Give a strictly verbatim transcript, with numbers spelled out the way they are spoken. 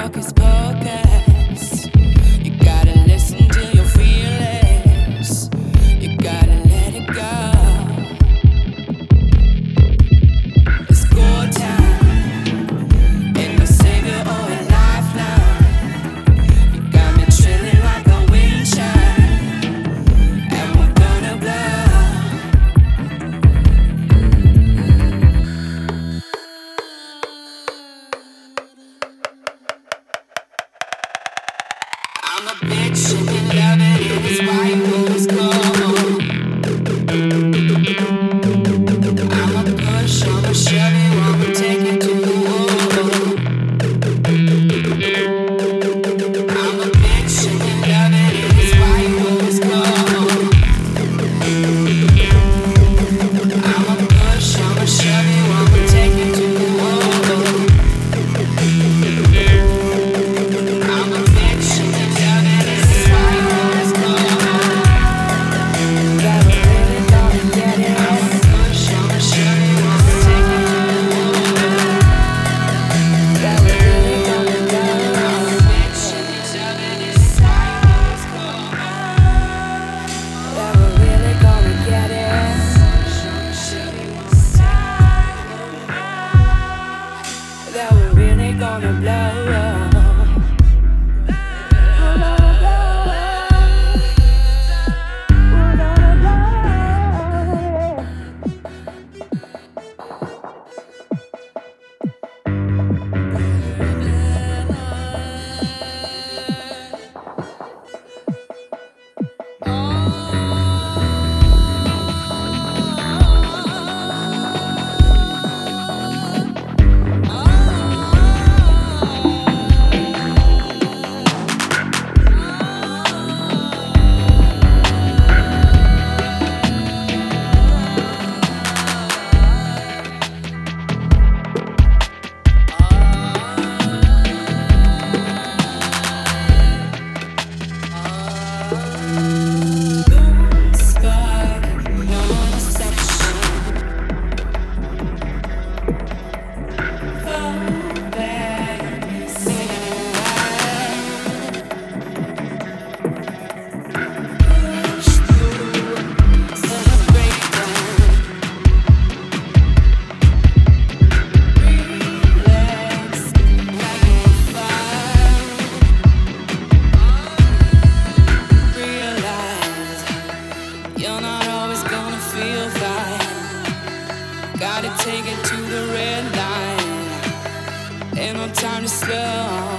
Marcus podcast. You gotta listen to your feelings. You gotta let it go. It's go time. Ain't no savior or a lifeline. You got me chilling like a wind chime, and we're gonna blow. I'm a bitch and you love it, it's why you always call. I'm a push, I'm a shove it, I'ma take it to the wall. I'm a bitch and you love it, it's why you always call. I'm a push, I'm a shove it, I'ma take it to the wall. I'm a bitch and you love it, it's why you always call. That we really gonna get it. I'm a push, I'm a shove it, I'ma take it to the wall. That we really gonna get it. I'm a bitch and you love it, it's why you always call. That we really gonna get it. That we're really gonna blow up. You're not always gonna feel fine. Gotta take it to the red line. Ain't no time to slow.